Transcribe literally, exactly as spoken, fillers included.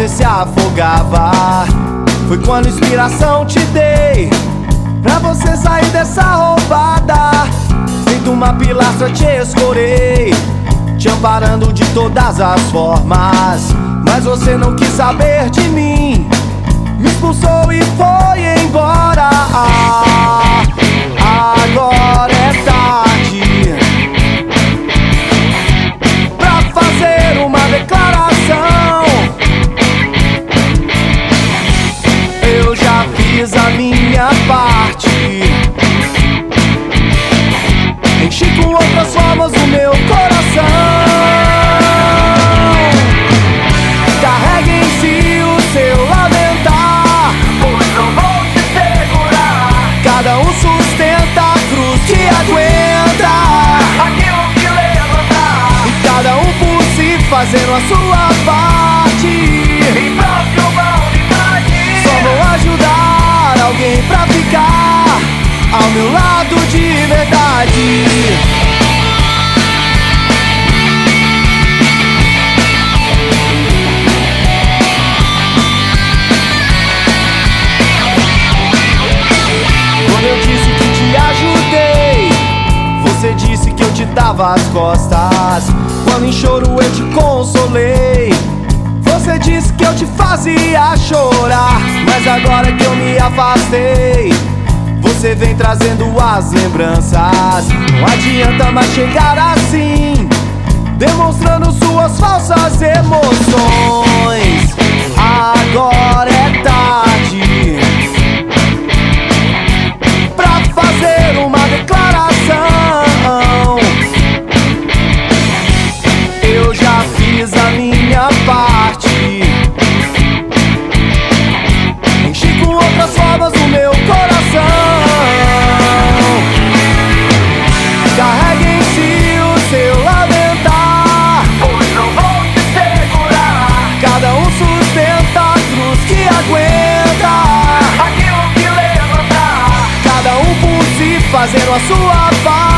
você se afogava. Foi quando inspiração te dei pra você sair dessa roubada. Feito uma pilastra te escorei, te amparando de todas as formas. Mas você não quis saber de mim, me expulsou e foi embora. Ah, agora é tarde pra fazer uma declaração. Eu já fiz a minha parte, enchi com outras formas o meu coração. Carregue em si o seu lamentar, pois não vou te segurar. Cada um sustenta a cruz que aguenta aquilo que levantar, e cada um por si fazendo a sua parte. Em prol de uma unidade, só vou ajudar alguém pra ficar ao meu lado de verdade. Quando eu disse que te ajudei, você disse que eu te dava as costas. Quando em choro eu te consolei, você disse que eu te fazia chorar. Mas agora que eu me afastei, você vem trazendo as lembranças. Não adianta mais chegar assim, demonstrando suas falsas emoções. Agora é tarde pra fazer uma declaração. Eu já fiz a minha parte, enchi com outras formas o meu coração. Carregue em si o seu lamentar, pois não vou te segurar. Cada um sustenta a cruz que aguenta aquilo que levantar, cada um por si fazendo a sua parte.